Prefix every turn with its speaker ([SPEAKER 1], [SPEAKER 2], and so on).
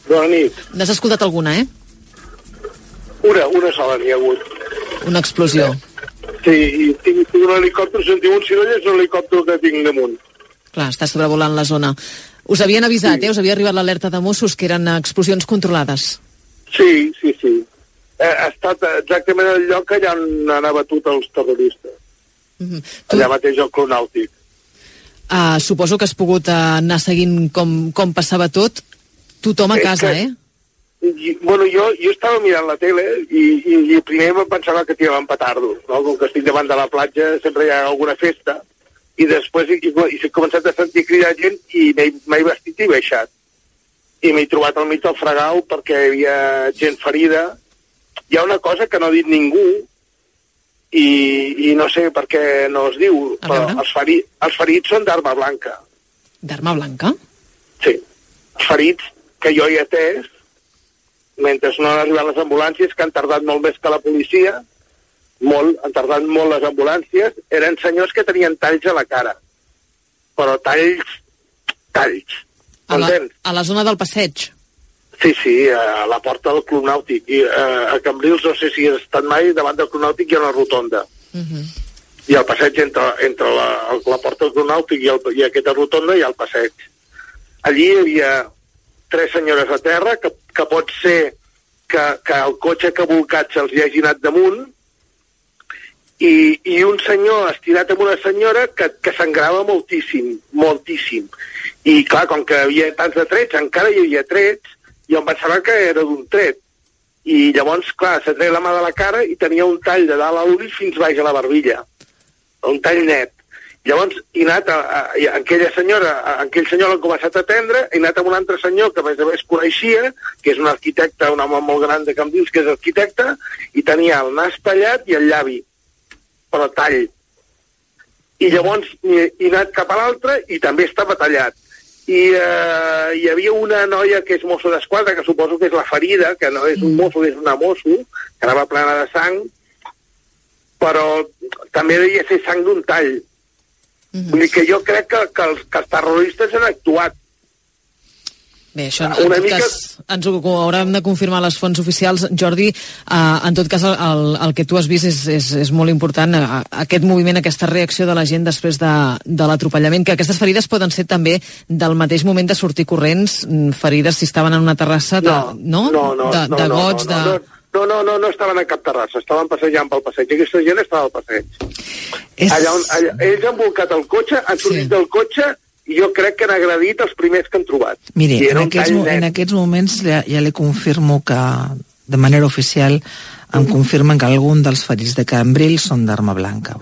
[SPEAKER 1] Bona nit.
[SPEAKER 2] N'has escoltat alguna,
[SPEAKER 1] Una sola n'hi ha hagut.
[SPEAKER 2] Una explosió.
[SPEAKER 1] Sí, i tinc un helicòpter, si en tinc un soroll és l'helicòpter que tinc damunt.
[SPEAKER 2] Clar, està sobrevolant la zona. Us havien avisat, us havia arribat l'alerta de Mossos que eren explosions controlades.
[SPEAKER 1] Sí. Ha estat exactament el lloc que allà han abatut els terroristes. Allà mateix al Club Nàutic.
[SPEAKER 2] Suposo que has pogut anar seguint com passava tot. Tothom a casa,
[SPEAKER 1] Bueno, jo estava mirant la tele i primer em pensava que tiraven petardos, no? Com que estic davant de la platja sempre hi ha alguna festa, i després he començat a sentir cridar gent i m'he vestit i he baixat. I m'he trobat al mig del fregau perquè hi havia gent ferida. Hi ha una cosa que no ha dit ningú i no sé per què no es diu, però els ferits són d'arma blanca.
[SPEAKER 2] D'arma blanca?
[SPEAKER 1] Sí. Els ferits que jo he atès, mentre no han arribat les ambulàncies, que han tardat molt més que la policia, han tardat molt les ambulàncies, eren senyors que tenien talls a la cara. Però talls.
[SPEAKER 2] A la zona del passeig?
[SPEAKER 1] Sí, a la porta del Club Nàutic. I a Cambrils, no sé si has estat mai, davant del Club Nàutic hi ha una rotonda. I al passeig, entre la porta del Club Nàutic i aquesta rotonda, hi ha el passeig. Allí hi havia 3 senyores a terra, que pot ser que el cotxe que ha volcat se'ls hi hagi anat damunt, i un senyor estirat amb una senyora que sangrava moltíssim. I clar, com que hi havia tants de trets, encara hi havia trets, i em pensava que era d'un tret. I llavors, clar, se treia la mà de la cara i tenia un tall de dalt a l'ull fins baix a la barbilla. Un tall net. Llavors, he anat aquell senyor l'han començat a atendre, he anat amb un altre senyor que a més coneixia, que és un arquitecte, un home molt gran de Cambrils, que és arquitecte, i tenia el nas tallat i el llavi, però tall. I llavors he anat cap a l'altre i també estava tallat. I hi havia una noia que és mosso d'esquadra, que suposo que és la ferida, que no és un mosso, és una mosso, que anava plena de sang, però també devia ser sang d'un tall. Vull dir que jo crec que els terroristes han actuat.
[SPEAKER 2] Bé, això en tot cas ens ho haurem de confirmar les fonts oficials. Jordi, en tot cas el que tu has vist és molt important, aquest moviment, aquesta reacció de la gent després de l'atropellament, que aquestes ferides poden ser també del mateix moment de sortir corrents, ferides si estaven en una terrassa de goig, de...
[SPEAKER 1] No estaven a cap terrassa, estaven passejant pel passeig. Aquesta gent estava al passeig. Ells han volcat el cotxe, han sortit del cotxe, i jo crec que han agredit els primers que han trobat.
[SPEAKER 3] Mire, en aquests moments ja li confirmo que, de manera oficial, em confirmen que algun dels ferits de Cambrils són d'arma blanca.